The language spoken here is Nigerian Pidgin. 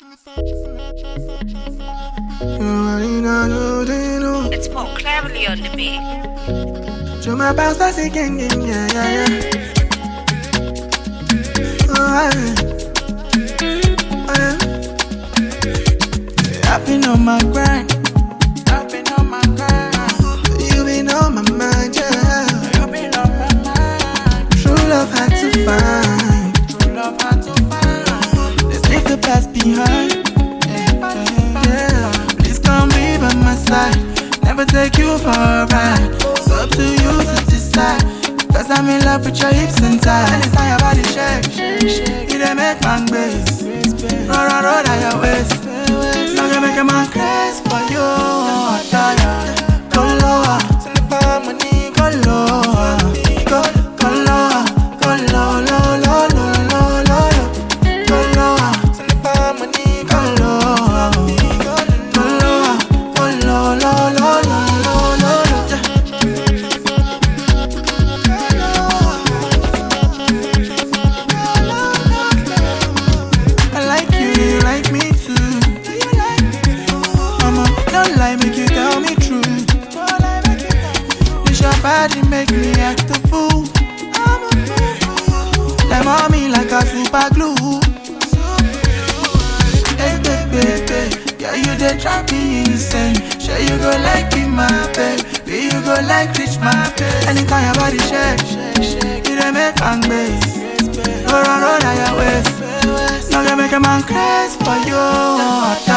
It's Pop Cleverly on the beat. Je m'appelle ça c'est gang gang, yeah, yeah, yeah. I've been on my grind. I've been on my grind. You've been on my mind, yeah. You've been on my mind. True love had to find. True love had to find. Let's leave the past behind. Yeah. Please come be by my side. Never take you for a ride. It's up to you to decide. Cause I'm in love with your hips and thighs. Anytime your body shake, you dey make man grace. Roll down your waist. Now you make a man crazy for you. Go lower, send the fire money. Go lower, go lower, go low, low, low, low, low, low. Go lower, send the fire money. Go lower, go lower, go low, low, low, low, low, low. I like you, you like me too. Mama, don't lie, make you tell me truth. This your body make me act a fool. Like mommy, like a super glue. Hey, baby, yeah, you dey drive me insane. Sure you go like be my baby, you go like reach my baby. Anytime your body shake, you dey make man bass. Roll down your waist. Now you make a man crazy for you.